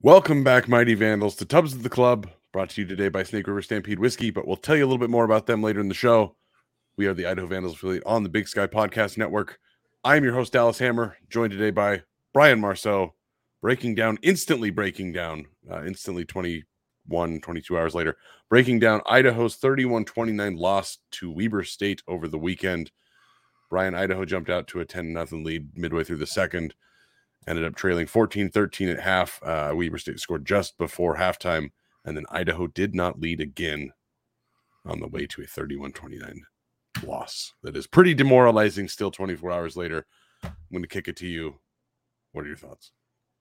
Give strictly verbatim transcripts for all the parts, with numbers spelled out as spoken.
Welcome back, Mighty Vandals, to Tubs of the Club, brought to you today by Snake River Stampede Whiskey, but we'll tell you a little bit more about them later in the show. We are the Idaho Vandals affiliate on the Big Sky Podcast Network. I'm your host, Dallas Hammer, joined today by Brian Marceau, breaking down, instantly breaking down, uh, instantly twenty-one, twenty-two hours later, breaking down Idaho's thirty-one twenty-nine loss to Weber State over the weekend. Brian, Idaho jumped out to a ten nothing lead midway through the second. Ended up trailing fourteen thirteen at half. Uh, Weber State scored just before halftime, and then Idaho did not lead again on the way to a thirty-one twenty-nine loss. That is pretty demoralizing still twenty-four hours later. I'm going to kick it to you. What are your thoughts?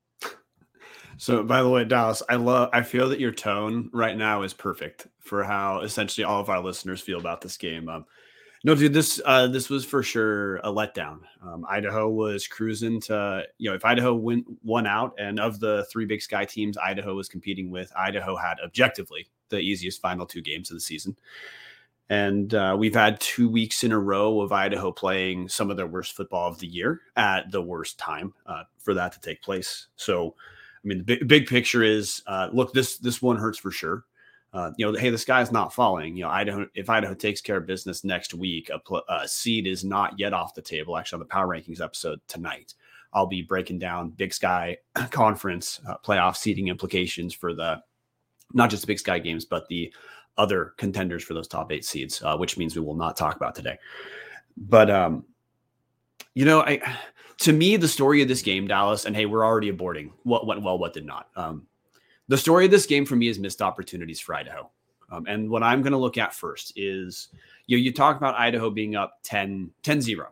So, by the way, Dallas, I love, I feel that your tone right now is perfect for how essentially all of our listeners feel about this game. Um, No, dude, this uh, this was for sure a letdown. Um, Idaho was cruising to, you know, if Idaho win, won out, and of the three Big Sky teams Idaho was competing with, Idaho had objectively the easiest final two games of the season. And uh, we've had two weeks in a row of Idaho playing some of their worst football of the year at the worst time uh, for that to take place. So, I mean, the big, big picture is, uh, look, this this one hurts for sure. Uh, you know, hey, the sky's not falling. You know, Idaho, if Idaho takes care of business next week, a, pl- a seed is not yet off the table. Actually, on the Power Rankings episode tonight, I'll be breaking down Big Sky Conference uh, playoff seeding implications for the, not just the Big Sky games, but the other contenders for those top eight seeds, uh, which means we will not talk about today. But, um, you know, I, to me, the story of this game, Dallas, and hey, we're already aborting what went well, what did not. Um, The story of this game for me is missed opportunities for Idaho. Um, and what I'm going to look at first is, you know, you talk about Idaho being up ten zero.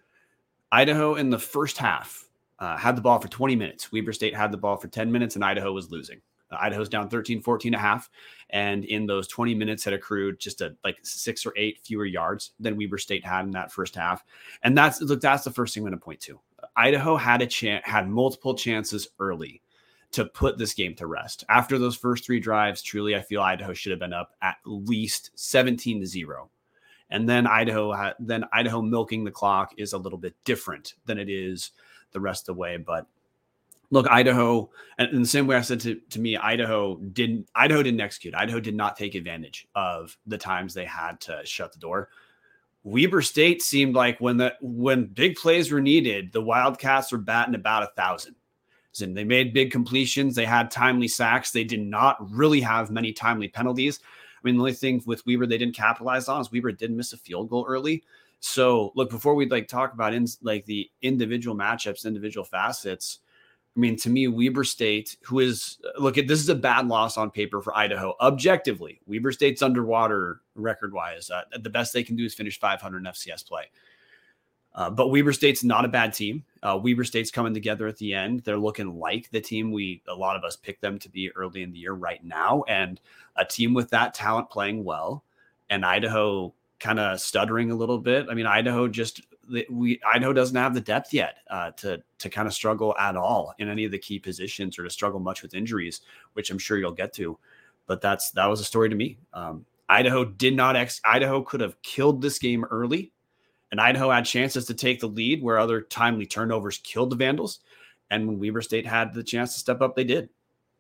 Idaho in the first half uh, had the ball for twenty minutes. Weber State had the ball for ten minutes, and Idaho was losing. Uh, Idaho's down thirteen fourteen a half. And in those twenty minutes had accrued just a, like six or eight fewer yards than Weber State had in that first half. And that's, look, that's the first thing I'm going to point to. Idaho had a chance, had multiple chances early to put this game to rest. After those first three drives, truly, I feel Idaho should have been up at least seventeen to zero. And then Idaho, ha- then Idaho milking the clock is a little bit different than it is the rest of the way. But look, Idaho, and in the same way I said to, to me, Idaho didn't, Idaho didn't execute. Idaho did not take advantage of the times they had to shut the door. Weber State seemed like when the, when big plays were needed, the Wildcats were batting about a thousand. And they made big completions. They had timely sacks. They did not really have many timely penalties. I mean, the only thing with Weber they didn't capitalize on is Weber did miss a field goal early. So, look, before we like talk about in, like the individual matchups, individual facets, I mean, to me, Weber State, who is, look, at this is a bad loss on paper for Idaho. Objectively, Weber State's underwater record-wise. Uh, the best they can do is finish five hundred in F C S play. Uh, but Weber State's not a bad team. Uh, Weber State's coming together at the end. They're looking like the team we, a lot of us picked them to be early in the year right now. And a team with that talent playing well, and Idaho kind of stuttering a little bit. I mean, Idaho just, we, Idaho doesn't have the depth yet uh, to, to kind of struggle at all in any of the key positions or to struggle much with injuries, which I'm sure you'll get to. But that's, that was a story to me. Um, Idaho did not, ex Idaho could have killed this game early. And Idaho had chances to take the lead where other timely turnovers killed the Vandals. And when Weber State had the chance to step up, they did.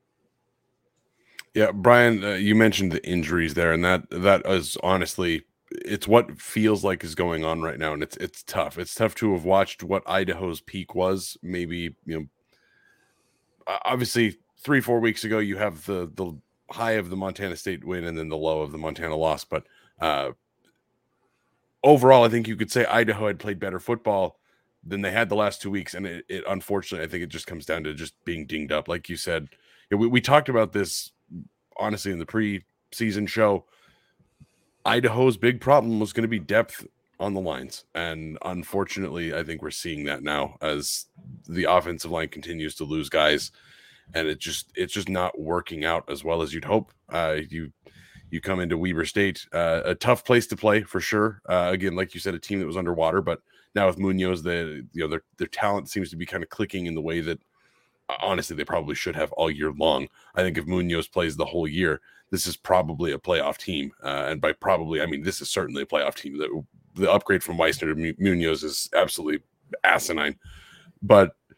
Yeah, Brian, uh, you mentioned the injuries there, and that that is honestly, it's what feels like is going on right now, and it's it's tough. It's tough to have watched what Idaho's peak was. Maybe, you know, obviously three, four weeks ago, you have the the high of the Montana State win and then the low of the Montana loss, but uh, overall, I think you could say Idaho had played better football than they had the last two weeks. And it, it unfortunately, I think it just comes down to just being dinged up. Like you said, you know, we, we talked about this, honestly, in the preseason show. Idaho's big problem was going to be depth on the lines. And unfortunately, I think we're seeing that now as the offensive line continues to lose guys. And it just it's just not working out as well as you'd hope. Uh, you You come into Weber State, uh, a tough place to play for sure. Uh, again, like you said, a team that was underwater, but now with Munoz, the you know their their talent seems to be kind of clicking in the way that uh, honestly they probably should have all year long. I think if Munoz plays the whole year, this is probably a playoff team, uh, and by probably I mean this is certainly a playoff team. The, the upgrade from Weissner to Munoz is absolutely asinine, but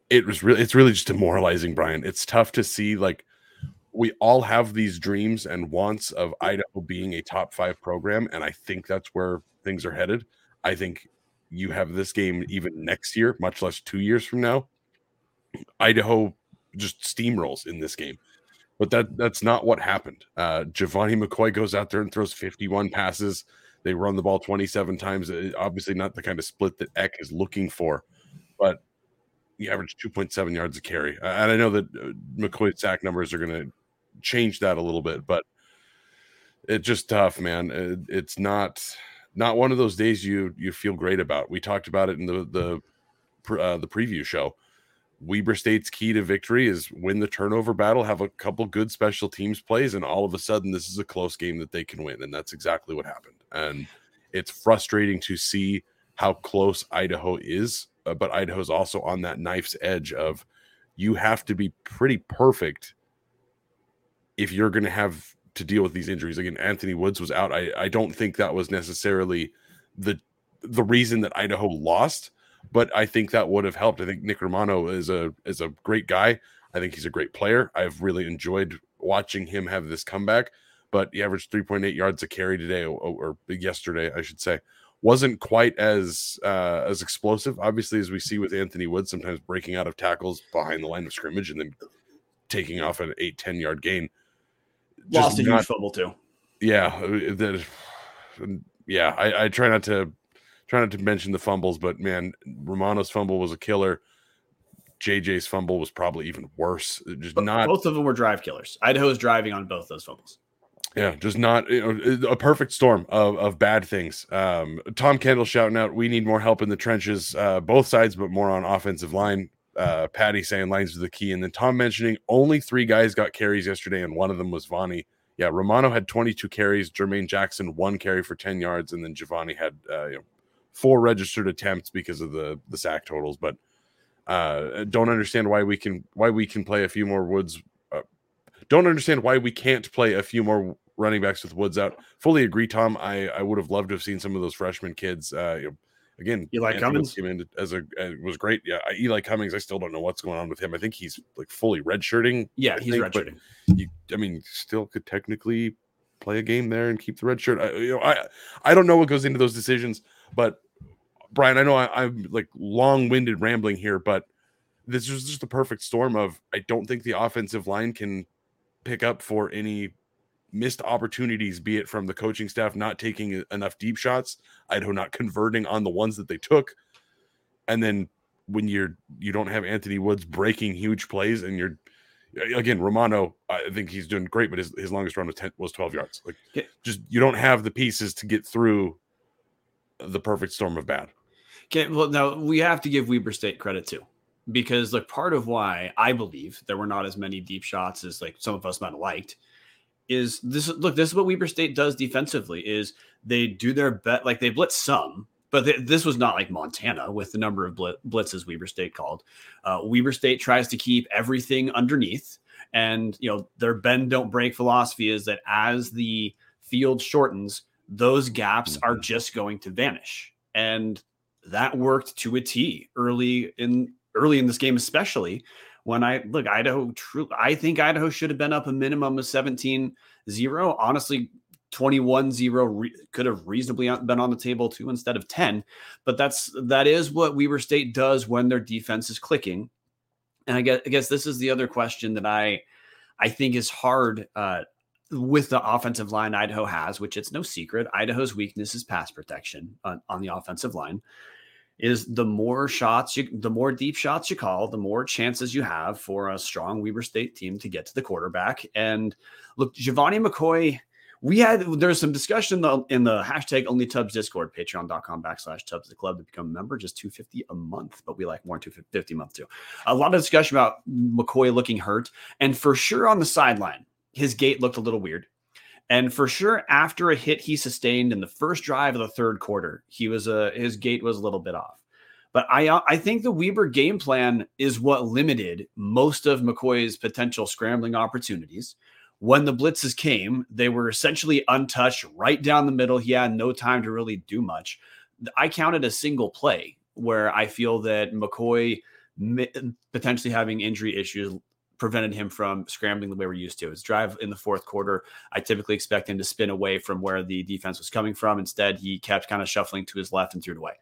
it was really, it's really just demoralizing, Brian. It's tough to see, like, we all have these dreams and wants of Idaho being a top five program, and I think that's where things are headed. I think you have this game even next year, much less two years from now. Idaho just steamrolls in this game, but that that's not what happened. Uh, Giovanni McCoy goes out there and throws fifty-one passes. They run the ball twenty-seven times. Obviously not the kind of split that Eck is looking for, but he averaged two point seven yards a carry. And I know that McCoy's sack numbers are going to change that a little bit, but it's just tough, man. It, it's not not one of those days you you feel great about. We talked about it in the the uh, the preview show. Weber State's key to victory is win the turnover battle, have a couple good special teams plays, and all of a sudden this is a close game that they can win, and that's exactly what happened. And it's frustrating to see how close Idaho is, uh, but Idaho's also on that knife's edge of you have to be pretty perfect if you're going to have to deal with these injuries. Again, Anthony Woods was out. I, I don't think that was necessarily the the reason that Idaho lost, but I think that would have helped. I think Nick Romano is a is a great guy. I think he's a great player. I've really enjoyed watching him have this comeback, but he averaged three point eight yards a carry today, or, or yesterday, I should say. Wasn't quite as uh, as explosive, obviously, as we see with Anthony Woods, sometimes breaking out of tackles behind the line of scrimmage and then taking off an eight, ten yard gain. Lost a huge fumble too. Yeah, that, yeah. I, I try not to try not to mention the fumbles, but man, Romano's fumble was a killer. J J's fumble was probably even worse. Just but not both of them were drive killers. Idaho's driving on both those fumbles. Yeah, just not, you know, a perfect storm of, of bad things. Um, Tom Kendall shouting out, we need more help in the trenches, uh, both sides, but more on offensive line. Uh, Patty saying lines are the key. And then Tom mentioning only three guys got carries yesterday, and one of them was Vonnie. Yeah, Romano had twenty-two carries, Jermaine Jackson one carry for ten yards, and then Giovanni had uh, you know, four registered attempts because of the the sack totals. But uh, don't understand why we can why we can play a few more Woods. Uh, don't understand why we can't play a few more running backs with Woods out. Fully agree, Tom. I, I would have loved to have seen some of those freshman kids. Uh, you know, again, Eli Anthony Cummings came in as a it was great. Yeah, Eli Cummings. I still don't know what's going on with him. I think he's like fully redshirting. Yeah, I he's think, redshirting. You, I mean, still could technically play a game there and keep the red shirt. I, you know, I I don't know what goes into those decisions, but Brian, I know I, I'm like long-winded rambling here, but this is just the perfect storm of I don't think the offensive line can pick up for any missed opportunities, be it from the coaching staff not taking enough deep shots, Idaho not converting on the ones that they took, and then when you're you don't have Anthony Woods breaking huge plays, and you're again Romano, I think he's doing great, but his, his longest run was ten, was twelve yards. Like yeah. just you don't have the pieces to get through the perfect storm of bad. Okay, well now we have to give Weber State credit too, because like part of why I believe there were not as many deep shots as like some of us might have liked is this. Look, this is what Weber State does defensively is they do their best. Like they blitz some, but they, this was not like Montana with the number of blit- blitzes Weber State called. Uh, Weber State tries to keep everything underneath, and you know their bend don't break philosophy is that as the field shortens, those gaps are just going to vanish, and that worked to a T early in early in this game, especially. When I look, Idaho, true, I think Idaho should have been up a minimum of seventeen zero. Honestly, twenty-one zero re- could have reasonably been on the table too instead of ten. But that's that is what Weber State does when their defense is clicking. And I guess, I guess this is the other question that I I think is hard uh, with the offensive line Idaho has, which it's no secret. Idaho's weakness is pass protection on, on the offensive line. Is the more shots, you, the more deep shots you call, the more chances you have for a strong Weber State team to get to the quarterback. And look, Giovanni McCoy, we had, there's some discussion in the, in the hashtag only Tubs Discord, patreon.com backslash Tubs the club to become a member, just two hundred fifty dollars a month, but we like more two hundred fifty dollars a month too. A lot of discussion about McCoy looking hurt, and for sure on the sideline, his gait looked a little weird. And for sure, after a hit he sustained in the first drive of the third quarter, he was a his gait was a little bit off. But I I think the Weber game plan is what limited most of McCoy's potential scrambling opportunities. When the blitzes came, they were essentially untouched right down the middle. He had no time to really do much. I counted a single play where I feel that McCoy potentially having injury issues prevented him from scrambling the way we're used to. His drive in the fourth quarter, I typically expect him to spin away from where the defense was coming from. Instead, he kept kind of shuffling to his left and threw it away.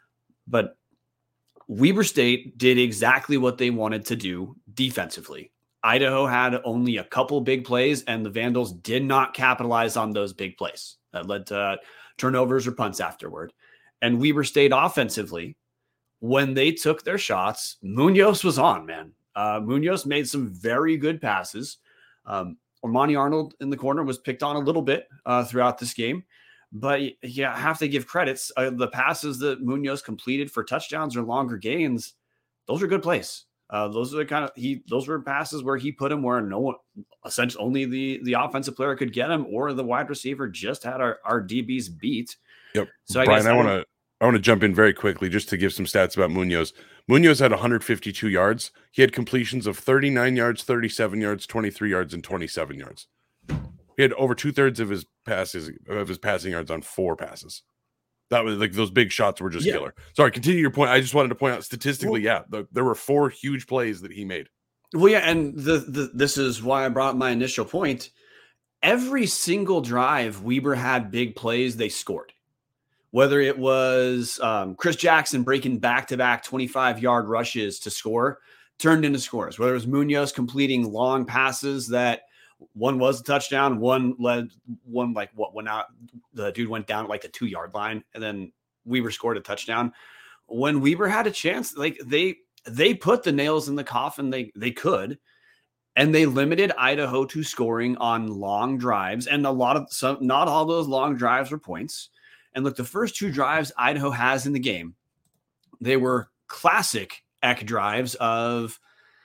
But Weber State did exactly what they wanted to do defensively. Idaho had only a couple big plays, and the Vandals did not capitalize on those big plays. That led to turnovers or punts afterward. And Weber State offensively, when they took their shots, Munoz was on, man. Uh, Munoz made some very good passes. Um, Armani Arnold in the corner was picked on a little bit uh, throughout this game. But yeah, I have to give credits. Uh, the passes that Munoz completed for touchdowns or longer gains, those are good plays. Uh, those are the kind of he. Those were passes where he put him where no one, essentially only the the offensive player could get him, or the wide receiver just had our, our D Bs beat. Yep. So I Brian, guess I want to I want to jump in very quickly just to give some stats about Munoz. Munoz had one hundred fifty-two yards. He had completions of thirty-nine yards, thirty-seven yards, twenty-three yards, and twenty-seven yards. He had over two thirds of his passes of his passing yards on four passes. That was like those big shots were just yeah. killer. Sorry, continue your point. I just wanted to point out statistically, well, yeah, the, there were four huge plays that he made. Well, yeah, and the, the this is why I brought up my initial point. Every single drive Weber had big plays, they scored. Whether it was um, Chris Jackson breaking back-to-back twenty-five-yard rushes to score, turned into scores. Whether it was Munoz completing long passes that one was a touchdown, one led, one like what went out. The dude went down at like the two yard line, and then Weber scored a touchdown. When Weber had a chance, like they they put the nails in the coffin they they could, and they limited Idaho to scoring on long drives, and a lot of some not all those long drives were points. And look, the first two drives Idaho has in the game, they were classic Eck drives of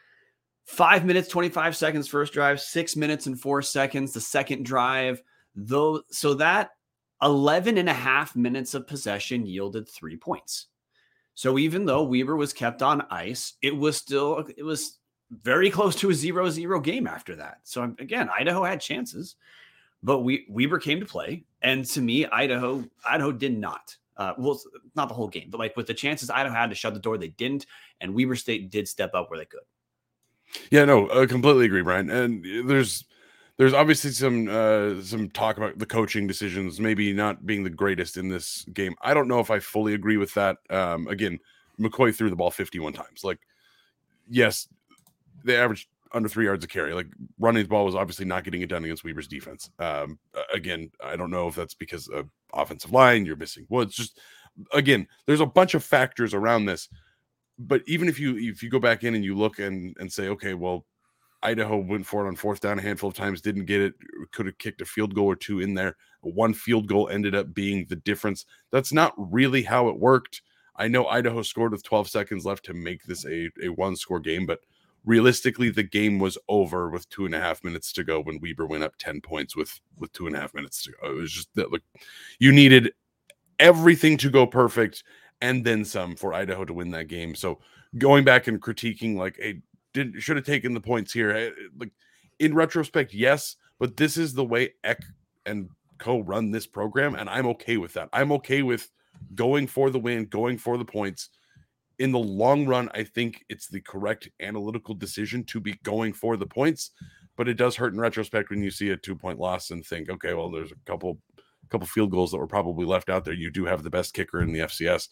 Five minutes, twenty-five seconds, first drive, six minutes and four seconds, the second drive. Though, so that eleven and a half minutes of possession yielded three points. So even though Weber was kept on ice, it was still, it was very close to a zero zero game after that. So again, Idaho had chances, but we, Weber came to play. And to me, Idaho, Idaho did not. Uh, well, not the whole game, but like with the chances Idaho had to shut the door, they didn't. And Weber State did step up where they could. Yeah, no, I completely agree, Brian. And there's there's obviously some uh, some talk about the coaching decisions maybe not being the greatest in this game. I don't know if I fully agree with that. Um, again, McCoy threw the ball fifty-one times. Like, yes, they averaged under three yards a carry. Like, running the ball was obviously not getting it done against Weber's defense. Um, again, I don't know if that's because of offensive line, you're missing Woods. Just, again, there's a bunch of factors around this. But even if you if you go back in and you look and, and say, okay, well, Idaho went for it on fourth down a handful of times, didn't get it, could have kicked a field goal or two in there. One field goal ended up being the difference. That's not really how it worked. I know Idaho scored with twelve seconds left to make this a, a one-score game, but realistically, the game was over with two and a half minutes to go when Weber went up ten points with, with two and a half minutes to go. It was just that, look, you needed everything to go perfect and then some for Idaho to win that game. So going back and critiquing, like, hey, did should have taken the points here. Like, in retrospect, yes, but this is the way Eck and co run this program, and I'm okay with that. I'm okay with going for the win, going for the points. In the long run, I think it's the correct analytical decision to be going for the points, but it does hurt in retrospect when you see a two-point loss and think, okay, well, there's a couple couple field goals that were probably left out there. You do have the best kicker in the F C S.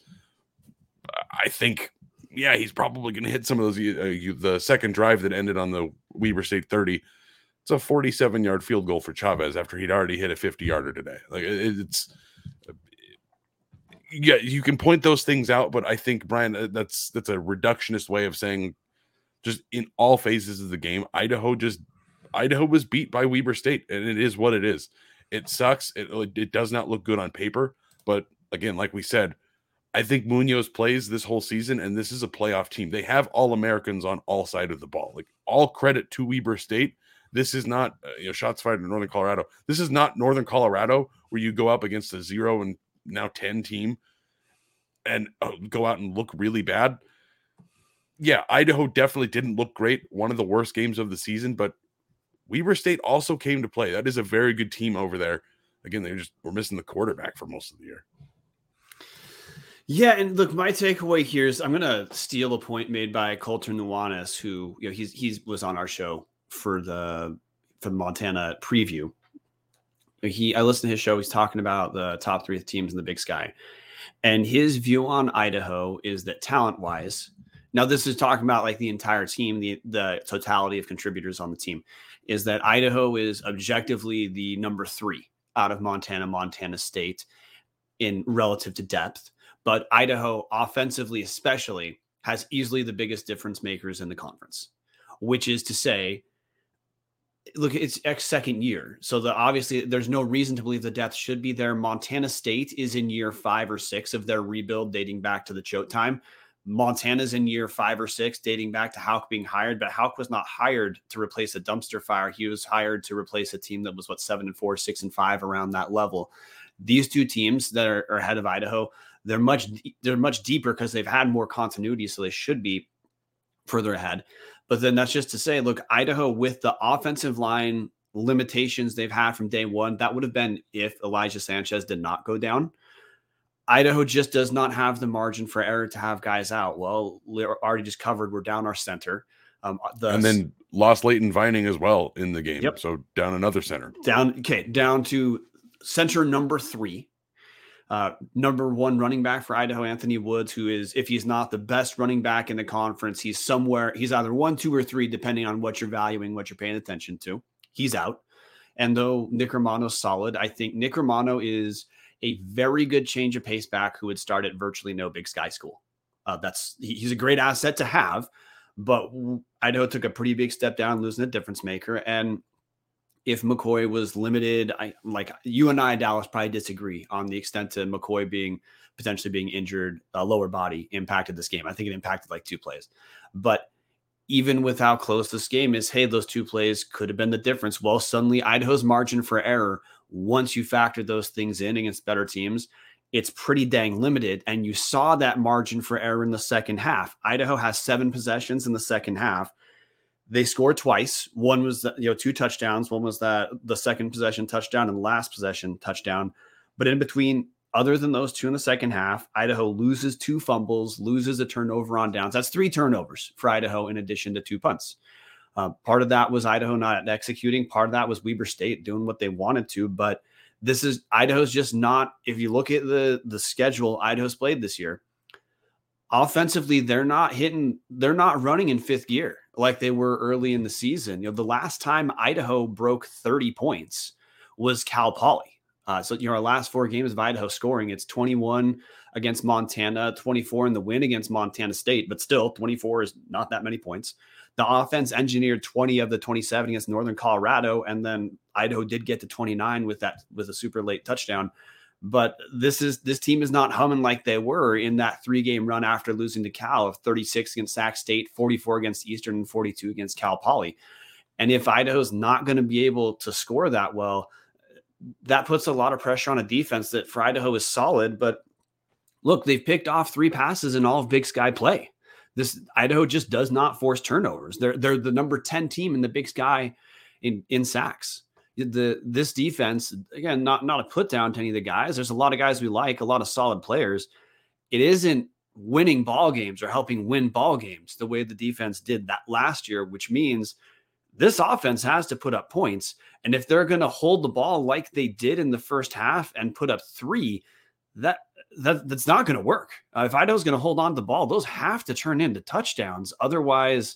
I think, yeah, he's probably going to hit some of those. Uh, you, the second drive that ended on the Weber State thirty, it's a forty-seven-yard field goal for Chavez after he'd already hit a fifty-yarder today. Like, it, it's, yeah, you can point those things out, but I think, Brian, that's that's a reductionist way of saying just in all phases of the game, Idaho just Idaho was beat by Weber State, and it is what it is. It sucks. It, it does not look good on paper. But again, like we said, I think Munoz plays this whole season, and this is a playoff team. They have All-Americans on all sides of the ball. Like, all credit to Weber State. This is not, uh, you know, shots fired in Northern Colorado. This is not Northern Colorado where you go up against a zero and now ten team and uh, go out and look really bad. Yeah, Idaho definitely didn't look great. One of the worst games of the season, but Weber State also came to play. That is a very good team over there. Again, they just were missing the quarterback for most of the year. Yeah, and look, my takeaway here is I'm going to steal a point made by Colter Nuanez, who you know he's he's was on our show for the for the Montana preview. He I listened to his show. He's talking about the top three teams in the Big Sky, and his view on Idaho is that talent wise, now this is talking about like the entire team, the the totality of contributors on the team, is that Idaho is objectively the number three out of Montana, Montana State in relative to depth. But Idaho, offensively especially, has easily the biggest difference makers in the conference, which is to say, look, it's X second year. So the obviously there's no reason to believe the depth should be there. Montana State is in year five or six of their rebuild dating back to the Choate time. Montana's in year five or six dating back to Houck being hired, but Houck was not hired to replace a dumpster fire. He was hired to replace a team that was what, seven and four, six and five around that level. These two teams that are, are ahead of Idaho, they're much they're much deeper because they've had more continuity, so they should be further ahead. But then that's just to say, look, Idaho with the offensive line limitations they've had from day one, that would have been if Elijah Sanchez did not go down. Idaho just does not have the margin for error to have guys out. Well, we're already just covered. We're down our center. Um, the, and then lost Leighton Vining as well in the game. Yep. So down another center. Down, okay, down to center number three. Uh, number one running back for Idaho, Anthony Woods, who is, if he's not the best running back in the conference, he's somewhere, he's either one, two, or three, depending on what you're valuing, what you're paying attention to. He's out. And though Nick Romano's solid, I think Nick Romano is a very good change of pace back who would start at virtually no Big Sky school. Uh, that's he, he's a great asset to have, but Idaho took a pretty big step down, losing a difference maker. And if McCoy was limited, I like you and I, Dallas, probably disagree on the extent to McCoy being potentially being injured, uh, lower body impacted this game. I think it impacted like two plays, but even with how close this game is, hey, those two plays could have been the difference. Well, suddenly Idaho's margin for error, once you factor those things in against better teams, it's pretty dang limited. And you saw that margin for error in the second half. Idaho has seven possessions in the second half. They scored twice. One was, you know, two touchdowns. One was that the second possession touchdown and the last possession touchdown. But in between, other than those two in the second half, Idaho loses two fumbles, loses a turnover on downs. That's three turnovers for Idaho in addition to two punts. Uh, part of that was Idaho not executing. Part of that was Weber State doing what they wanted to. But this is Idaho's just not, if you look at the, the schedule Idaho's played this year, offensively, they're not hitting, they're not running in fifth gear like they were early in the season. You know, the last time Idaho broke thirty points was Cal Poly. Uh, so, you know, our last four games of Idaho scoring, it's twenty-one against Montana, twenty-four in the win against Montana State, but still twenty-four is not that many points. The offense engineered twenty of the twenty-seven against Northern Colorado, and then Idaho did get to twenty-nine with that, with a super late touchdown. But this is this team is not humming like they were in that three-game run after losing to Cal of thirty-six against Sac State, forty-four against Eastern, and forty-two against Cal Poly. And if Idaho's not going to be able to score that well, that puts a lot of pressure on a defense that for Idaho is solid. But look, they've picked off three passes in all of Big Sky play. This Idaho just does not force turnovers. They're they're the number ten team in the Big Sky in in sacks. The this defense, again, not not a put down to any of the guys. There's a lot of guys we like, a lot of solid players. It isn't winning ball games or helping win ball games the way the defense did that last year, which means this offense has to put up points. And if they're going to hold the ball like they did in the first half and put up three, that that that's not going to work. Uh, if Idaho's going to hold on to the ball, those have to turn into touchdowns. Otherwise,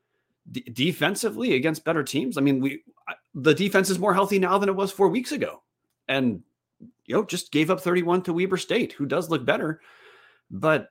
d- defensively against better teams, I mean, we the defense is more healthy now than it was four weeks ago, and you know just gave up thirty-one to Weber State, who does look better. But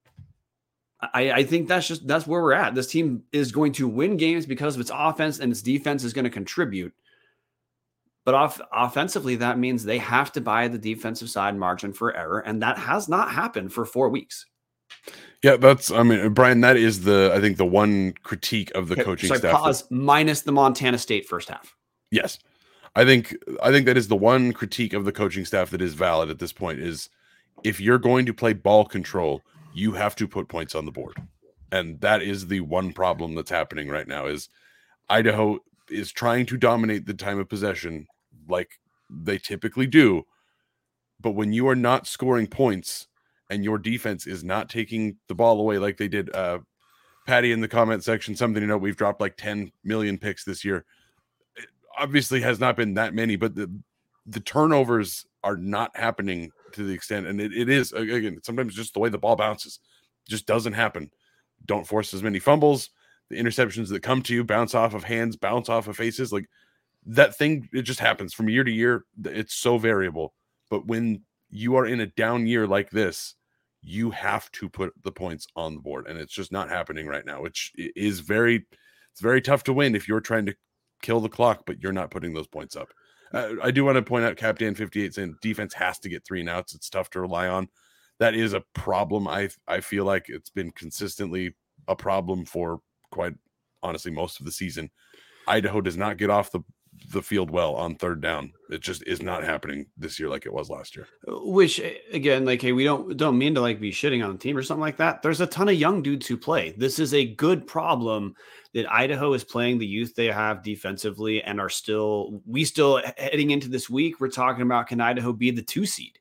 I, I think that's just that's where we're at. This team is going to win games because of its offense, and its defense is going to contribute. But off, offensively, that means they have to buy the defensive side margin for error, and that has not happened for four weeks. Yeah, that's, I mean, Brian, that is the, I think the one critique of the okay, coaching so staff. Pause, that, minus the Montana State first half. Yes. I think, I think that is the one critique of the coaching staff that is valid at this point is if you're going to play ball control, you have to put points on the board. And that is the one problem that's happening right now is Idaho is trying to dominate the time of possession like they typically do. But when you are not scoring points and your defense is not taking the ball away like they did. Uh, Patty in the comment section, something to note, we've dropped like ten million picks this year. It obviously has not been that many, but the, the turnovers are not happening to the extent, and it, it is, again, sometimes just the way the ball bounces just doesn't happen. Don't force as many fumbles. The interceptions that come to you bounce off of hands, bounce off of faces. Like that thing, it just happens from year to year. It's so variable. But when you are in a down year like this, you have to put the points on the board, and it's just not happening right now, which is very, it's very tough to win if you're trying to kill the clock, but you're not putting those points up. Uh, I do want to point out Captain fifty-eight saying defense has to get three and outs. It's tough to rely on. That is a problem. I I feel like it's been consistently a problem for quite honestly most of the season. Idaho does not get off the the field well on third down. It just is not happening this year like it was last year. Which again, like, hey, we don't don't mean to like be shitting on the team or something like that. There's a ton of young dudes who play. This is a good problem that Idaho is playing the youth they have defensively and are still, we still heading into this week, we're talking about, can Idaho be the two seed?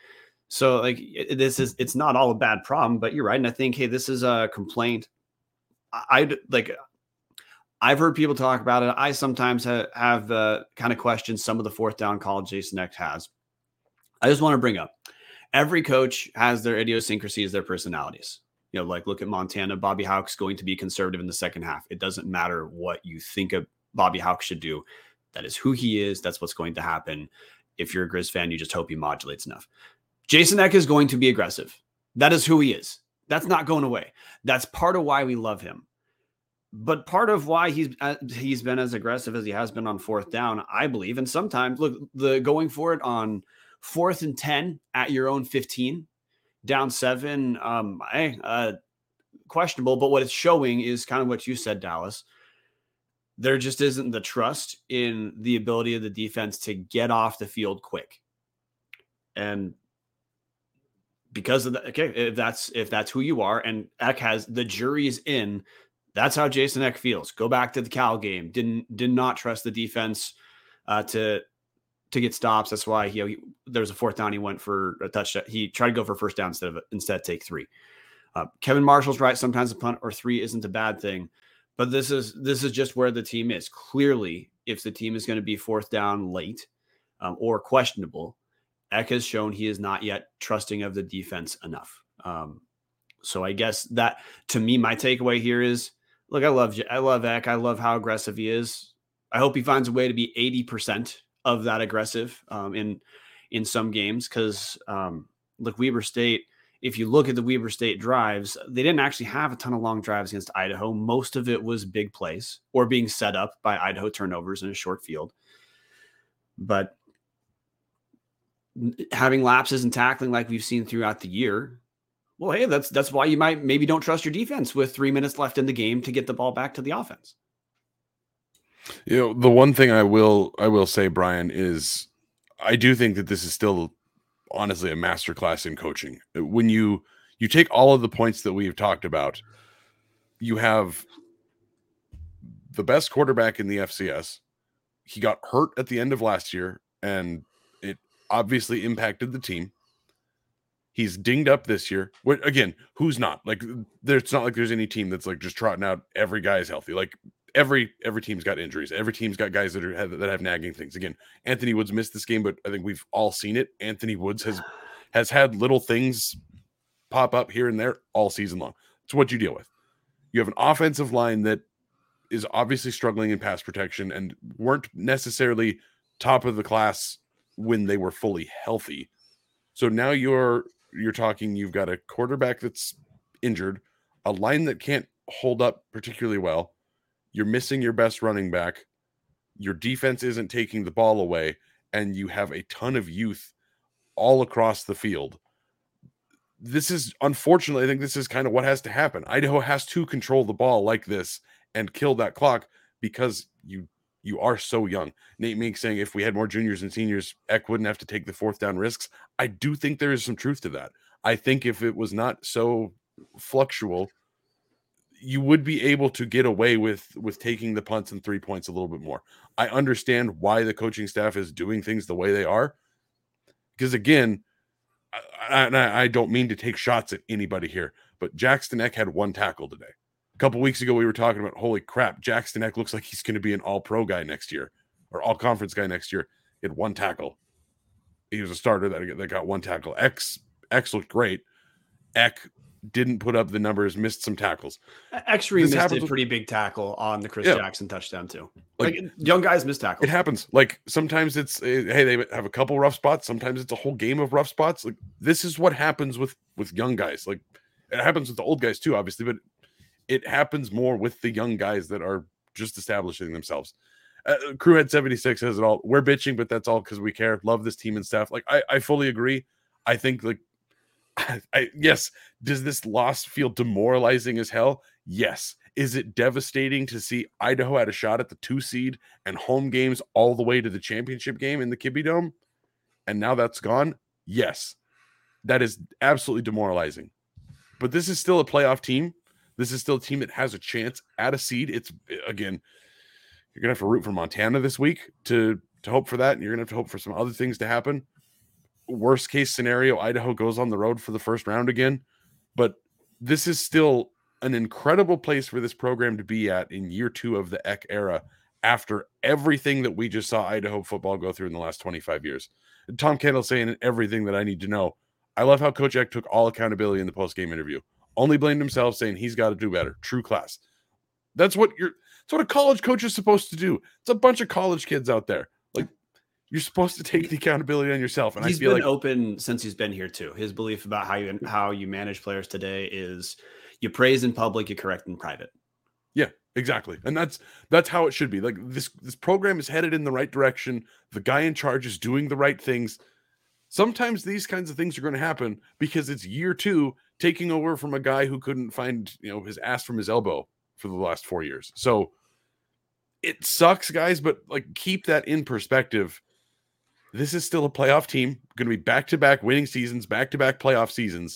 So like this is, it's not all a bad problem, but you're right. And I think, hey, this is a complaint. I, I like, I've heard people talk about it. I sometimes ha- have uh, kind of questioned some of the fourth down calls Jason Eck has. I just want to bring up, every coach has their idiosyncrasies, their personalities. You know, like look at Montana. Bobby Hauck's going to be conservative in the second half. It doesn't matter what you think of Bobby Hauck should do. That is who he is. That's what's going to happen. If you're a Grizz fan, you just hope he modulates enough. Jason Eck is going to be aggressive. That is who he is. That's not going away. That's part of why we love him. But part of why he's uh, he's been as aggressive as he has been on fourth down, I believe, and sometimes look, the going for it on fourth and ten at your own fifteen, down seven, um, I, uh, questionable. But what it's showing is kind of what you said, Dallas. There just isn't the trust in the ability of the defense to get off the field quick, and because of that, okay, if that's if that's who you are, and Eck has the jury's in. That's how Jason Eck feels. Go back to the Cal game. Didn't did not trust the defense uh, to to get stops. That's why he, he there was a fourth down. He went for a touchdown. He tried to go for first down instead of instead take three. Uh, Kevin Marshall's right. Sometimes a punt or three isn't a bad thing, but this is this is just where the team is. Clearly, if the team is going to be fourth down late um, or questionable, Eck has shown he is not yet trusting of the defense enough. Um, so I guess that, to me, my takeaway here is. Look, I love I love Eck. I love how aggressive he is. I hope he finds a way to be eighty percent of that aggressive um, in in some games. Because um, look, Weber State. If you look at the Weber State drives, they didn't actually have a ton of long drives against Idaho. Most of it was big plays or being set up by Idaho turnovers in a short field. But having lapses and tackling like we've seen throughout the year. Well, hey, that's that's why you might maybe don't trust your defense with three minutes left in the game to get the ball back to the offense. You know, the one thing I will I will say, Brian, is I do think that this is still honestly a masterclass in coaching. When you you take all of the points that we've talked about, you have the best quarterback in the F C S. He got hurt at the end of last year, and it obviously impacted the team. He's dinged up this year. Again, who's not? Like, there's not like there's any team that's like just trotting out every guy is healthy. Like every every team's got injuries. Every team's got guys that are that have nagging things. Again, Anthony Woods missed this game, but I think we've all seen it. Anthony Woods has has had little things pop up here and there all season long. It's what you deal with. You have an offensive line that is obviously struggling in pass protection and weren't necessarily top of the class when they were fully healthy. So now you're You're talking, you've got a quarterback that's injured, a line that can't hold up particularly well. You're missing your best running back. Your defense isn't taking the ball away, and you have a ton of youth all across the field. This is, unfortunately, I think this is kind of what has to happen. Idaho has to control the ball like this and kill that clock because you you are so young. Nate Meek saying if we had more juniors and seniors, Eck wouldn't have to take the fourth down risks. I do think there is some truth to that. I think if it was not so fluctual, you would be able to get away with, with taking the punts and three points a little bit more. I understand why the coaching staff is doing things the way they are. Because again, I, and I, I don't mean to take shots at anybody here, but Jackson Eck had one tackle today. A couple weeks ago, we were talking about, holy crap, Jackson Eck looks like he's going to be an all-pro guy next year or all-conference guy next year. He had one tackle. He was a starter that, that got one tackle. X, X looked great. Eck didn't put up the numbers, missed some tackles. X-Ray missed a pretty big tackle on the Chris yeah. Jackson touchdown too. Like, like young guys miss tackles. It happens. Like sometimes it's, hey, they have a couple rough spots. Sometimes it's a whole game of rough spots. Like this is what happens with, with young guys. Like it happens with the old guys too, obviously, but it happens more with the young guys that are just establishing themselves. Uh, Crewhead seventy-six says it all. We're bitching, but that's all because we care. Love this team and staff. Like I, I fully agree. I think like, I, I, yes. Does this loss feel demoralizing as hell? Yes. Is it devastating to see Idaho had a shot at the two seed and home games all the way to the championship game in the Kibbie Dome? And now that's gone? Yes. That is absolutely demoralizing. But this is still a playoff team. This is still a team that has a chance at a seed. It's, again, you're going to have to root for Montana this week to, to hope for that. And you're going to have to hope for some other things to happen. Worst case scenario, Idaho goes on the road for the first round again. But this is still an incredible place for this program to be at in year two of the Eck era after everything that we just saw Idaho football go through in the last twenty-five years. And Tom Kendall saying everything that I need to know. I love how Coach Eck took all accountability in the post-game interview. Only blamed himself, saying he's got to do better. True class. That's what you're. That's what a college coach is supposed to do. It's a bunch of college kids out there. Like you're supposed to take the accountability on yourself. And he's I feel been like open since he's been here too. His belief about how you how you manage players today is you praise in public, you correct in private. Yeah, exactly. And that's that's how it should be. Like this this program is headed in the right direction. The guy in charge is doing the right things. Sometimes these kinds of things are going to happen because it's year two taking over from a guy who couldn't find, you know, his ass from his elbow for the last four years. So it sucks, guys, but like keep that in perspective. This is still a playoff team, going to be back-to-back winning seasons, back-to-back playoff seasons.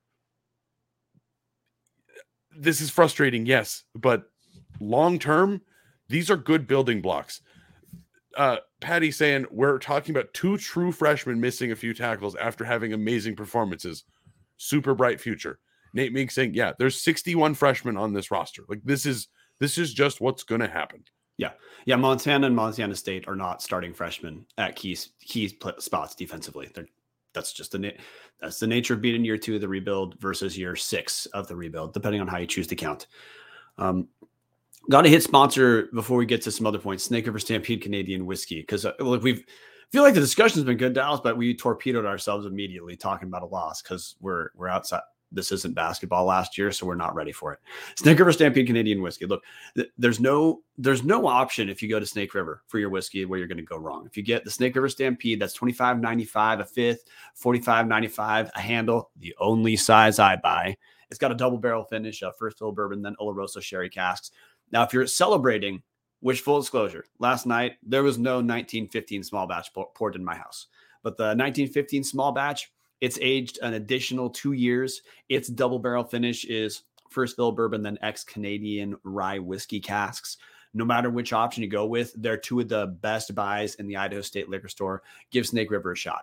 This is frustrating, yes, but long-term, these are good building blocks. Uh, Patty saying we're talking about two true freshmen missing a few tackles after having amazing performances. Super bright future. Nate Meek saying, yeah, there's sixty-one freshmen on this roster. Like this is this is just what's going to happen. Yeah. Yeah. Montana and Montana State are not starting freshmen at key, key spots defensively. They're, that's just the, that's the nature of being in year two of the rebuild versus year six of the rebuild, depending on how you choose to count. Um, got to hit sponsor before we get to some other points. Snake River Stampede Canadian Whiskey. Cause uh, look, we've feel like the discussion's been good, Dallas, but we torpedoed ourselves immediately talking about a loss. Cause we're, we're outside. This isn't basketball last year, so we're not ready for it. Snake River Stampede Canadian Whiskey. Look, th- there's no there's no option if you go to Snake River for your whiskey where you're going to go wrong. If you get the Snake River Stampede, that's twenty-five ninety-five a fifth, forty-five ninety-five a handle, the only size I buy. It's got a double barrel finish, a first fill bourbon, then Oloroso sherry casks. Now, if you're celebrating, which full disclosure, last night there was no nineteen fifteen small batch poured in my house, but the nineteen fifteen small batch, it's aged an additional two years. Its double barrel finish is first fill bourbon, then ex-Canadian rye whiskey casks. No matter which option you go with, they're two of the best buys in the Idaho State liquor store. Give Snake River a shot.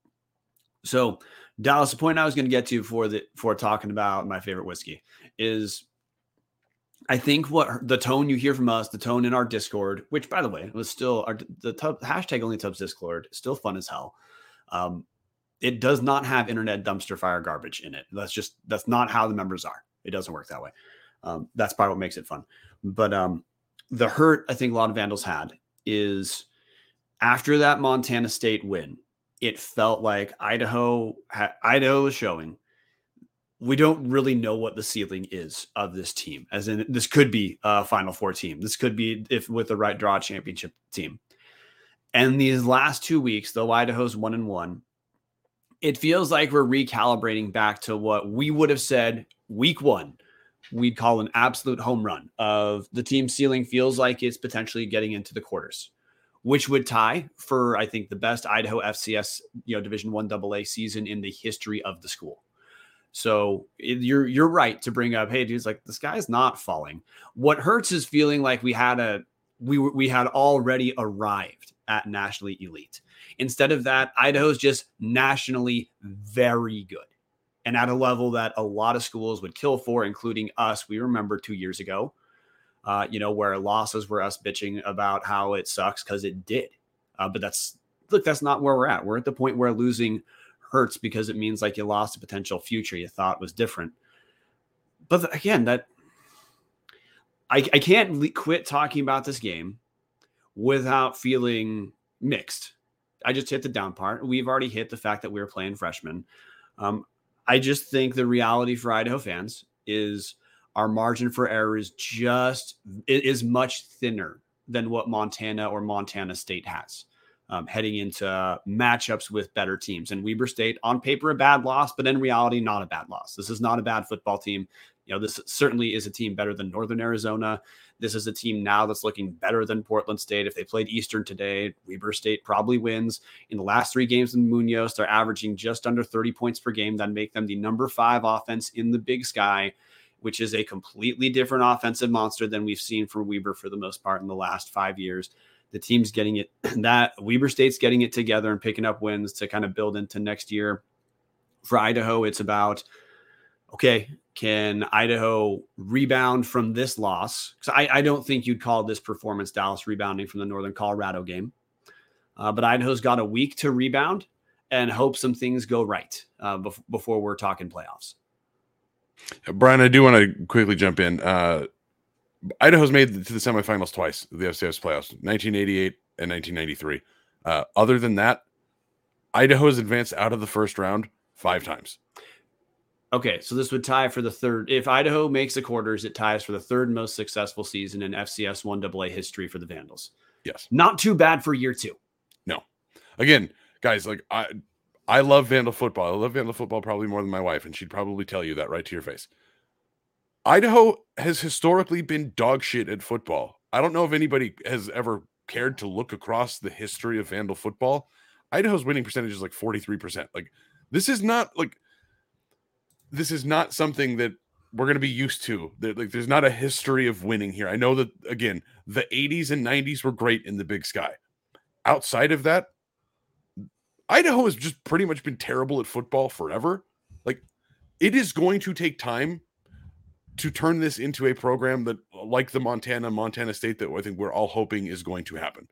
So, Dallas, the point I was going to get to for the for talking about my favorite whiskey is I think what the tone you hear from us, the tone in our Discord, which, by the way, was still our, the tub, hashtag only tubs Discord, still fun as hell. Um, It does not have internet dumpster fire garbage in it. That's just, that's not how the members are. It doesn't work that way. Um, that's part of what makes it fun. But um, the hurt I think a lot of Vandals had is after that Montana State win, it felt like Idaho, ha- Idaho was showing we don't really know what the ceiling is of this team. As in, this could be a Final Four team. This could be, if with the right draw, championship team. And these last two weeks, though Idaho's one and one, it feels like we're recalibrating back to what we would have said week one. We'd call an absolute home run of the team ceiling feels like it's potentially getting into the quarters, which would tie for, I think, the best Idaho F C S, you know, Division One double A season in the history of the school. So it, you're, you're right to bring up, hey, dudes, like the sky's not falling. What hurts is feeling like we had a, we we had already arrived at nationally elite. Instead of that, Idaho's just nationally very good and at a level that a lot of schools would kill for, including us. We remember two years ago, uh, you know, where losses were us bitching about how it sucks because it did. Uh, but that's, look, that's not where we're at. We're at the point where losing hurts because it means like you lost a potential future you thought was different. But again, that I, I can't le- quit talking about this game without feeling mixed. I just hit the down part. We've already hit the fact that we were playing freshmen. Um, I just think the reality for Idaho fans is our margin for error is just it is much thinner than what Montana or Montana State has um, heading into matchups with better teams. And Weber State, on paper, a bad loss, but in reality, not a bad loss. This is not a bad football team. You know, this certainly is a team better than Northern Arizona. This is a team now that's looking better than Portland State. If they played Eastern today, Weber State probably wins. In the last three games in Munoz, they're averaging just under thirty points per game. That make them the number five offense in the Big Sky, which is a completely different offensive monster than we've seen from Weber for the most part in the last five years. The team's getting it, that Weber State's getting it together and picking up wins to kind of build into next year. For Idaho, it's about, okay, can Idaho rebound from this loss? Because I, I don't think you'd call this performance Dallas rebounding from the Northern Colorado game. Uh, but Idaho's got a week to rebound and hope some things go right uh, bef- before we're talking playoffs. Brian, I do want to quickly jump in. Uh, Idaho's made it to the semifinals twice, the F C S playoffs, nineteen eighty-eight and nineteen ninety-three. Uh, other than that, Idaho's advanced out of the first round five times. Okay, so this would tie for the third. If Idaho makes the quarters, it ties for the third most successful season in F C S one double A history for the Vandals. Yes. Not too bad for year two. No. Again, guys, like I I love Vandal football. I love Vandal football probably more than my wife, and she'd probably tell you that right to your face. Idaho has historically been dog shit at football. I don't know if anybody has ever cared to look across the history of Vandal football. Idaho's winning percentage is like forty-three percent. Like, this is not like this is not something that we're going to be used to. There, like, there's not a history of winning here. I know that, again, the eighties and nineties were great in the Big Sky. Outside of that, Idaho has just pretty much been terrible at football forever. Like, it is going to take time to turn this into a program that, like the Montana, Montana State, that I think we're all hoping is going to happen.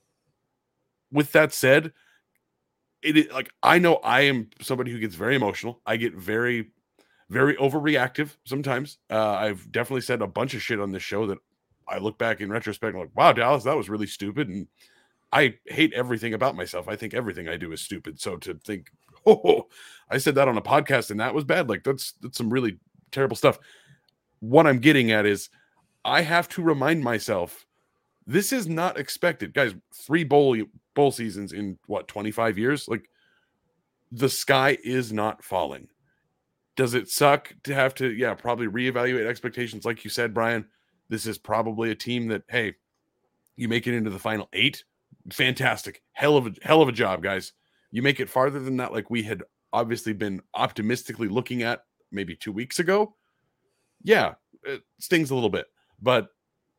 With that said, it is like, I know I am somebody who gets very emotional. I get very, very overreactive sometimes. Uh, I've definitely said a bunch of shit on this show that I look back in retrospect and I'm like, wow, Dallas, that was really stupid. And I hate everything about myself. I think everything I do is stupid. So to think, oh, I said that on a podcast and that was bad. Like, that's, that's some really terrible stuff. What I'm getting at is I have to remind myself this is not expected. Guys, three bowl bowl seasons in what, twenty-five years? Like, the sky is not falling. Does it suck to have to, yeah, probably reevaluate expectations? Like you said, Brian, this is probably a team that, hey, you make it into the final eight. Fantastic. Hell of a hell of a job, guys. You make it farther than that, like we had obviously been optimistically looking at maybe two weeks ago. Yeah, it stings a little bit, but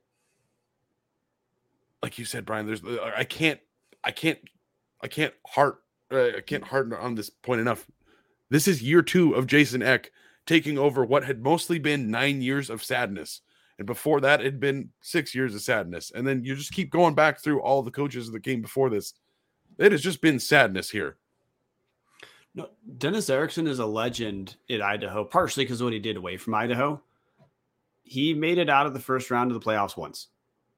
like you said, Brian, there's I can't, I can't, I can't heart, uh, I can't harden on this point enough. This is year two of Jason Eck taking over what had mostly been nine years of sadness, and before that, it had been six years of sadness, and then you just keep going back through all the coaches that came before this. It has just been sadness here. No, Dennis Erickson is a legend in Idaho, partially because of what he did away from Idaho. He made it out of the first round of the playoffs once.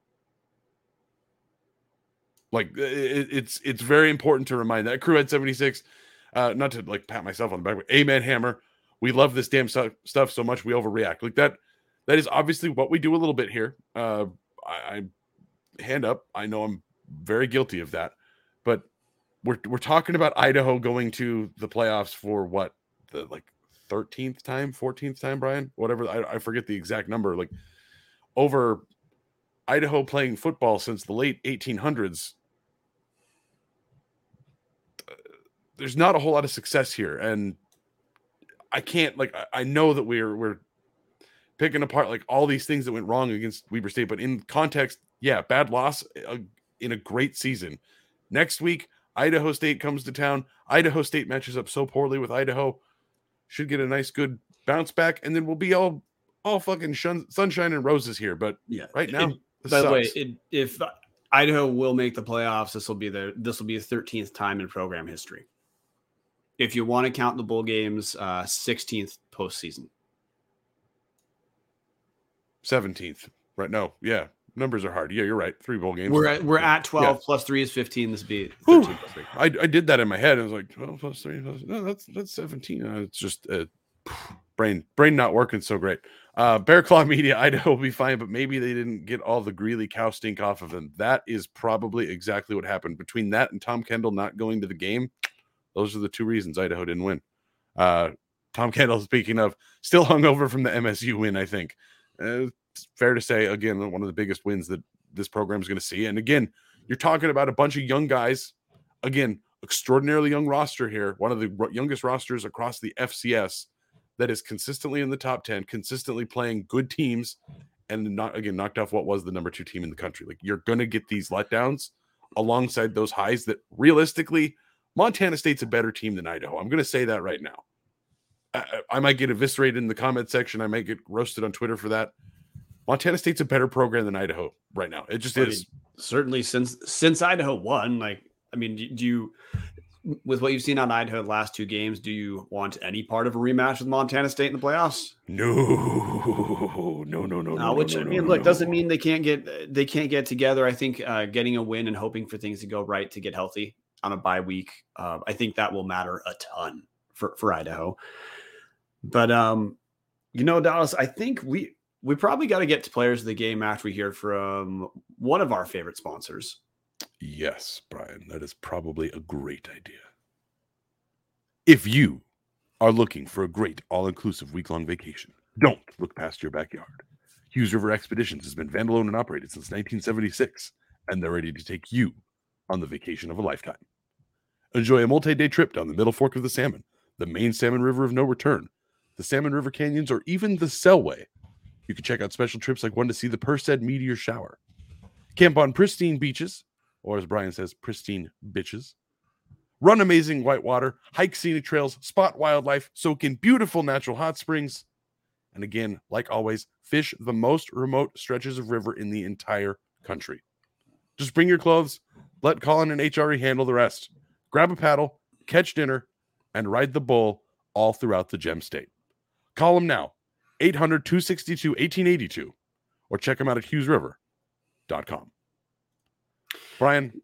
Like, it, it's it's very important to remind that crew had seventy-six. Uh, not to like pat myself on the back, but amen, Hammer. We love this damn stuff, stuff so much we overreact. Like that. That is obviously what we do a little bit here. Uh, I, I hand up. I know I'm very guilty of that, but we're we're talking about Idaho going to the playoffs for what, the like thirteenth time, fourteenth time, Brian, whatever. I, I forget the exact number. Like, over Idaho playing football since the late eighteen hundreds. There's not a whole lot of success here, and I can't like. I, I know that we're we're picking apart like all these things that went wrong against Weber State, but in context, yeah, bad loss uh, in a great season. Next week, Idaho State comes to town. Idaho State matches up so poorly with Idaho. Should get a nice, good bounce back, and then we'll be all all fucking shun, sunshine and roses here. But yeah, right now, it, by sucks. the way, it, if Idaho will make the playoffs, this will be the this will be the thirteenth time in program history. If you want to count the bowl games, uh, sixteenth postseason. seventeenth. Right. No. Yeah. Numbers are hard. Yeah, you're right. Three bowl games. We're at, we're at twelve yeah. plus three is fifteen. This be thirteen plus three. I, I did that in my head. I was like, twelve plus three. Plus, no, that's that's seventeen. Uh, it's just uh, brain brain not working so great. Uh, Bear Claw Media, Idaho will be fine, but maybe they didn't get all the Greeley cow stink off of them. That is probably exactly what happened. Between that and Tom Kendall not going to the game, those are the two reasons Idaho didn't win. Uh, Tom Kendall, speaking of, still hungover from the M S U win, I think. Uh, it's fair to say, again, one of the biggest wins that this program is going to see. And again, you're talking about a bunch of young guys. Again, extraordinarily young roster here. One of the youngest rosters across the F C S that is consistently in the top ten, consistently playing good teams, and not again knocked off what was the number two team in the country. Like, you're going to get these letdowns alongside those highs that realistically, Montana State's a better team than Idaho. I'm going to say that right now. I, I might get eviscerated in the comment section. I might get roasted on Twitter for that. Montana State's a better program than Idaho right now. It just I is. Mean, certainly since since Idaho won, like, I mean, do, do you, with what you've seen on Idaho the last two games, do you want any part of a rematch with Montana State in the playoffs? No, no, no, no, no. Which no, I mean, no, look, no. doesn't mean they can't get they can't get together. I think uh, getting a win and hoping for things to go right to get healthy on a bye week, uh, I think that will matter a ton for for Idaho. But um, you know, Dallas, I think we. We probably got to get to players of the game after we hear from one of our favorite sponsors. Yes, Brian, that is probably a great idea. If you are looking for a great all-inclusive week-long vacation, don't look past your backyard. Hughes River Expeditions has been vendor-owned and operated since nineteen seventy-six, and they're ready to take you on the vacation of a lifetime. Enjoy a multi-day trip down the Middle Fork of the Salmon, the main Salmon River of no return, the Salmon River Canyons, or even the Selway. You can check out special trips like one to see the Perseid meteor shower. Camp on pristine beaches, or as Brian says, pristine bitches. Run amazing whitewater, hike scenic trails, spot wildlife, soak in beautiful natural hot springs. And again, like always, fish the most remote stretches of river in the entire country. Just bring your clothes, let Colin and H R E handle the rest. Grab a paddle, catch dinner, and ride the bull all throughout the Gem State. Call them now. eight hundred, two six two, one eight eight two, or check them out at hughes river dot com. Brian,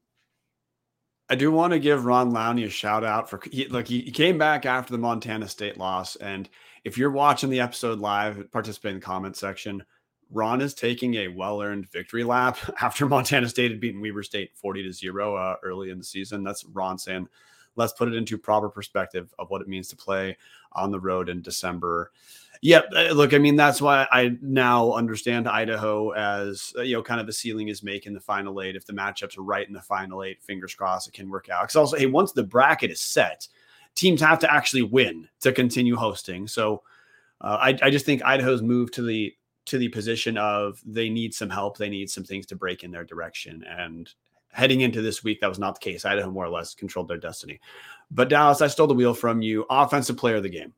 I do want to give Ron Lowney a shout out for he, look, he came back after the Montana State loss, and if you're watching the episode live, participate in the comment section. Ron is taking a well-earned victory lap after Montana State had beaten Weber State forty to zero uh, early in the season. That's Ron saying, let's put it into proper perspective of what it means to play on the road in December. Yep. Look, I mean, that's why I now understand Idaho as, you know, kind of the ceiling is making the final eight. If the matchups are right in the final eight, fingers crossed, it can work out. Because also, hey, once the bracket is set, teams have to actually win to continue hosting. So uh, I, I just think Idaho's moved to the to the position of they need some help. They need some things to break in their direction. And heading into this week, that was not the case. Idaho more or less controlled their destiny. But Dallas, I stole the wheel from you. Offensive player of the game.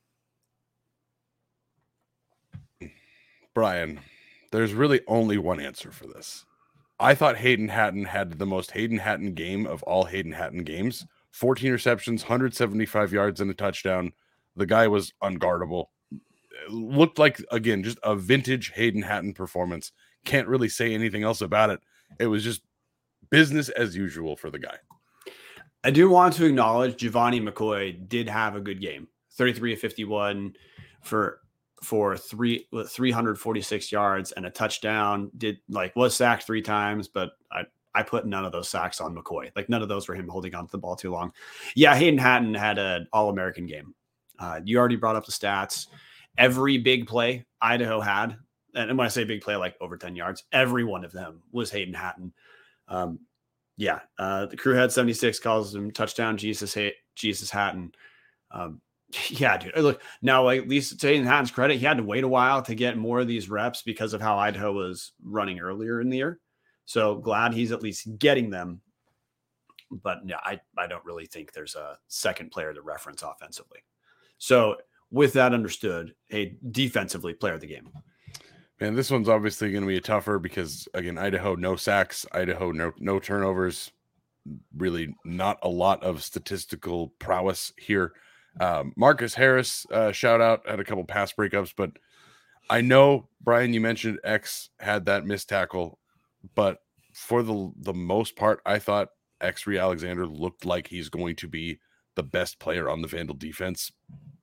Brian, there's really only one answer for this. I thought Hayden Hatton had the most Hayden Hatton game of all Hayden Hatton games. fourteen receptions, one hundred seventy-five yards and a touchdown. The guy was unguardable. It looked like, again, just a vintage Hayden Hatton performance. Can't really say anything else about it. It was just business as usual for the guy. I do want to acknowledge Giovanni McCoy did have a good game. thirty-three of fifty-one for for three three hundred forty-six yards and a touchdown. Did like was sacked three times, but I I put none of those sacks on McCoy. Like none of those were him holding on to the ball too long. Yeah, Hayden Hatton had an All-American game. Uh, you already brought up the stats. Every big play Idaho had, and when I say big play, like over ten yards, every one of them was Hayden Hatton. Um, yeah, uh, the crew had seventy-six, calls him touchdown. Jesus, Jesus Hatton. Um, yeah, dude. Look, now, like, at least to Hayden Hatton's credit, he had to wait a while to get more of these reps because of how Idaho was running earlier in the year. So glad he's at least getting them. but yeah, I, I don't really think there's a second player to reference offensively. So with that understood, hey, defensively, player of the game. Man, this one's obviously going to be a tougher because, again, Idaho, no sacks, Idaho, no, no turnovers, really not a lot of statistical prowess here. Um, Marcus Harris, uh, shout out, had a couple pass breakups, but I know, Brian, you mentioned X had that missed tackle, but for the the most part, I thought X-Ray Alexander looked like he's going to be the best player on the Vandal defense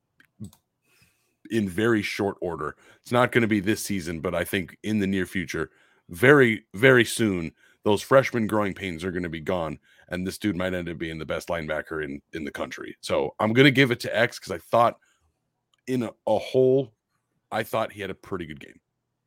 in very short order. It's not going to be this season, but I think in the near future, very, very soon, those freshman growing pains are going to be gone, and this dude might end up being the best linebacker in, in the country. So I'm going to give it to X because I thought in a, a whole, I thought he had a pretty good game.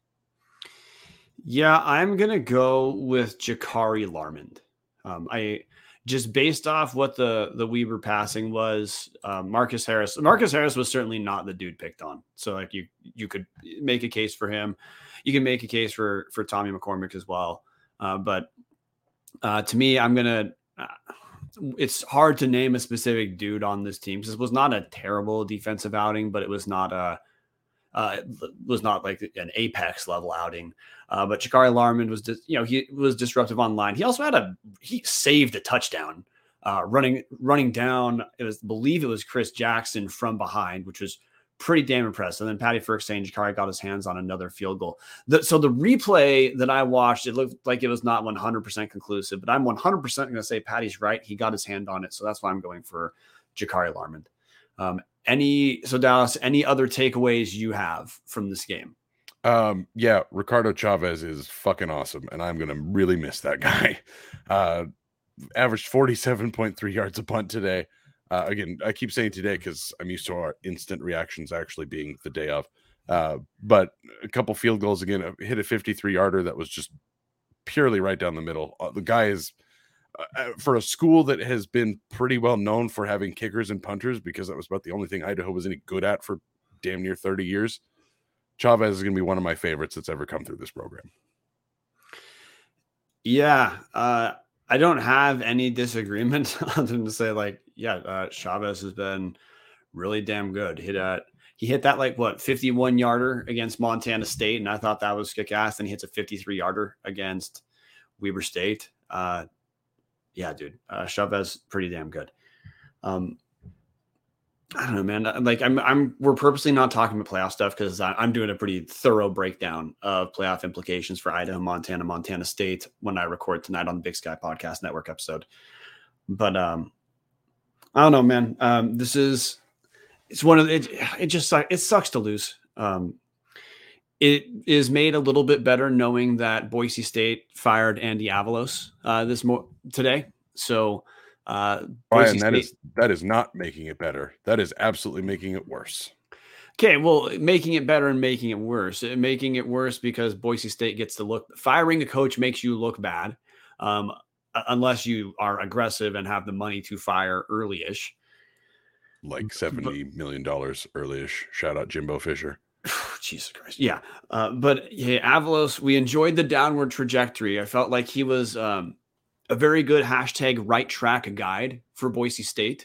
Yeah, I'm going to go with Jakari Larmond. Um, I just based off what the, the Weber passing was, um, Marcus Harris, Marcus Harris was certainly not the dude picked on. So like you, you could make a case for him. You can make a case for, for Tommy McCormick as well. Uh, but uh, to me, I'm going to, uh, it's hard to name a specific dude on this team. This was not a terrible defensive outing, but it was not a, uh, it was not like an apex level outing. Uh, but Jakari Larmond was, dis- you know, he was disruptive online. He also had a, he saved a touchdown uh, running, running down. It was, I believe it was Chris Jackson from behind, which was pretty damn impressive. And then Patty Firk saying Jakari got his hands on another field goal. The, so the replay that I watched, it looked like it was not one hundred percent conclusive, but I'm one hundred percent going to say Patty's right. He got his hand on it. So that's why I'm going for Jakari Larmond. Um, any, so Dallas, any other takeaways you have from this game? Um, yeah, Ricardo Chavez is fucking awesome, and I'm gonna really miss that guy. Uh, averaged forty-seven point three yards a punt today. Uh, again, I keep saying today because I'm used to our instant reactions actually being the day of. Uh, but a couple field goals again. Hit a fifty-three yarder that was just purely right down the middle. Uh, the guy is uh, for a school that has been pretty well known for having kickers and punters because that was about the only thing Idaho was any good at for damn near thirty years. Chavez is going to be one of my favorites that's ever come through this program. Yeah. Uh, I don't have any disagreement other than to say like, yeah, uh, Chavez has been really damn good. Hit at, he hit that like what, fifty-one yarder against Montana State. And I thought that was kick ass. And he hits a fifty-three yarder against Weber State. Uh, yeah, dude, uh, Chavez pretty damn good. Um, I don't know, man. Like I'm, I'm, we're purposely not talking about playoff stuff because I'm doing a pretty thorough breakdown of playoff implications for Idaho, Montana, Montana State when I record tonight on the Big Sky Podcast Network episode. But um, I don't know, man. Um, this is, it's one of the, it, it just, it sucks to lose. Um, it is made a little bit better knowing that Boise State fired Andy Avalos uh, this mo- today. So, Uh, Brian, that is that is not making it better. That is absolutely making it worse. Okay, well, making it better and making it worse. Making it worse because Boise State gets to look. Firing a coach makes you look bad, um, unless you are aggressive and have the money to fire early-ish. Like seventy but, million dollars early-ish. Shout out Jimbo Fisher. Jesus Christ. Yeah. Uh, but yeah, Avalos, we enjoyed the downward trajectory. I felt like he was um, a very good hashtag right track guide for Boise State.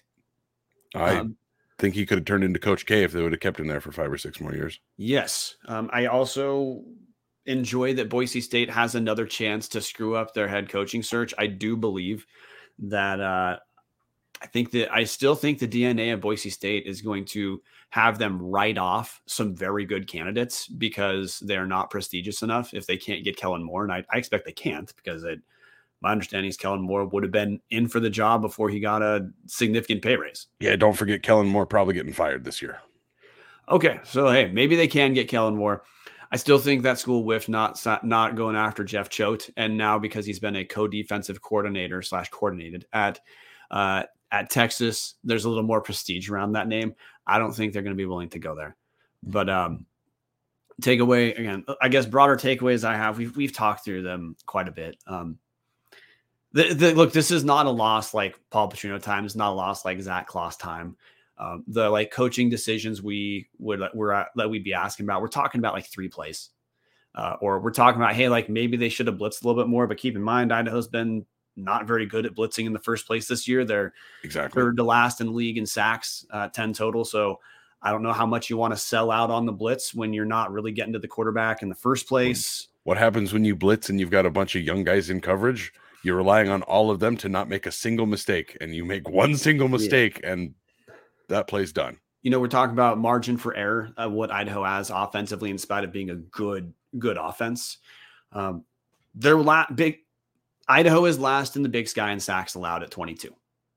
I um, think he could have turned into Coach K if they would have kept him there for five or six more years. Yes. Um, I also enjoy that Boise State has another chance to screw up their head coaching search. I do believe that uh, I think that I still think the D N A of Boise State is going to have them write off some very good candidates because they're not prestigious enough if they can't get Kellen Moore. And I, I expect they can't because it, my understanding is Kellen Moore would have been in for the job before he got a significant pay raise. Yeah, don't forget Kellen Moore probably getting fired this year. Okay, so hey, maybe they can get Kellen Moore. I still think that school whiffed not not going after Jeff Choate, and now because he's been a co-defensive coordinator slash coordinated at uh, at Texas, there's a little more prestige around that name. I don't think they're going to be willing to go there. But um, takeaway again, I guess broader takeaways I have, we've we've talked through them quite a bit. Um, The, the, look, this is not a loss like Paul Petrino time. It's not a loss like Zach Kloss time. Um, the like coaching decisions we would we're at, that we'd be asking about. We're talking about like three plays, uh, or we're talking about hey, like maybe they should have blitzed a little bit more. But keep in mind, Idaho's been not very good at blitzing in the first place this year. They're exactly third to last in the league in sacks, uh, ten total. So I don't know how much you want to sell out on the blitz when you're not really getting to the quarterback in the first place. What happens when you blitz and you've got a bunch of young guys in coverage? You're relying on all of them to not make a single mistake, and you make one single mistake, yeah. and that play's done. You know, we're talking about margin for error, uh, what Idaho has offensively, in spite of being a good, good offense. Um, they're la- big. Idaho is last in the Big Sky in sacks allowed at twenty-two.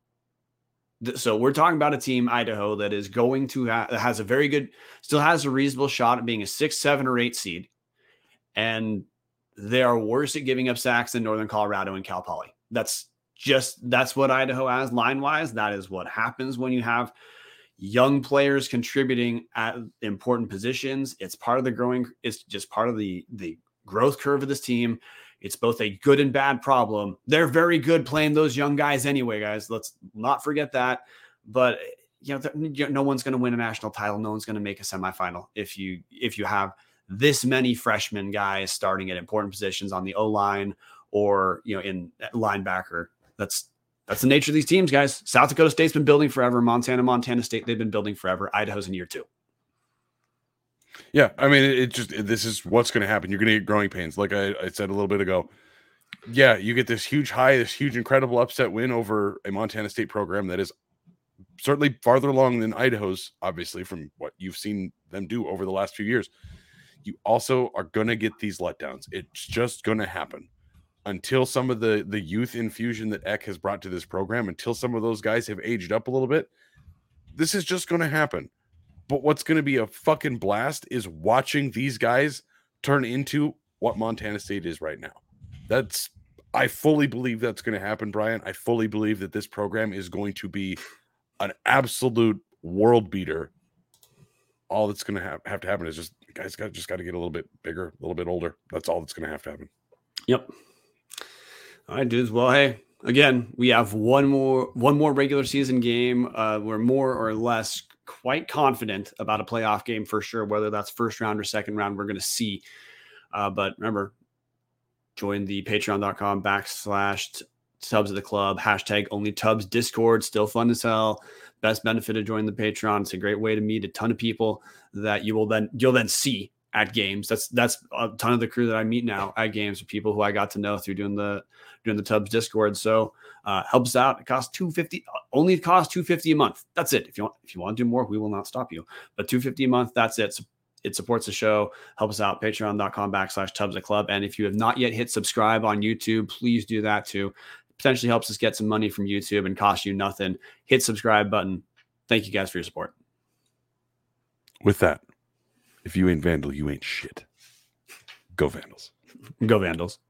So we're talking about a team, Idaho, that is going to ha- that has a very good, still has a reasonable shot at being a six, seven, or eight seed, and they are worse at giving up sacks than Northern Colorado and Cal Poly. That's just that's what Idaho has line wise. That is what happens when you have young players contributing at important positions. It's part of the growing. It's just part of the the growth curve of this team. It's both a good and bad problem. They're very good playing those young guys anyway, guys. Let's not forget that. But you know, no one's going to win a national title. No one's going to make a semifinal if you if you have this many freshman guys starting at important positions on the O-line or, you know, in linebacker. That's that's the nature of these teams, guys. South Dakota State's been building forever. Montana, Montana State, they've been building forever. Idaho's in year two. Yeah, I mean, it, it just this is what's going to happen. You're going to get growing pains, like I, I said a little bit ago. Yeah, you get this huge high, this huge, incredible upset win over a Montana State program that is certainly farther along than Idaho's, obviously, from what you've seen them do over the last few years. You also are going to get these letdowns. It's just going to happen until some of the, the youth infusion that Eck has brought to this program, until some of those guys have aged up a little bit. This is just going to happen. But what's going to be a fucking blast is watching these guys turn into what Montana State is right now. That's, I fully believe that's going to happen, Brian. I fully believe that this program is going to be an absolute world beater. All that's going to have, have to happen is just guys got just got to get a little bit bigger, a little bit older. That's all that's going to have to happen. Yep. All right, dudes. Well, hey, again, we have one more one more regular season game. Uh, we're more or less quite confident about a playoff game for sure. Whether that's first round or second round, we're going to see. Uh, but remember, join the patreon.com backslash Tubs of the Club, hashtag only Tubs Discord. Still fun as hell. Best benefit of joining the Patreon. It's a great way to meet a ton of people that you will then you'll then see at games. That's that's a ton of the crew that I meet now at games, are people who I got to know through doing the doing the Tubs Discord. So uh, helps out. It costs two hundred fifty dollars. Only costs two hundred fifty dollars a month. That's it. If you want if you want to do more, we will not stop you. But two hundred fifty dollars a month. That's it. So it supports the show. Help us out. Patreon.com backslash Tubs of the Club. And if you have not yet hit subscribe on YouTube, please do that too. Potentially helps us get some money from YouTube and costs you nothing. Hit subscribe button. Thank you guys for your support. With that, if you ain't Vandal, you ain't shit. Go Vandals. Go Vandals.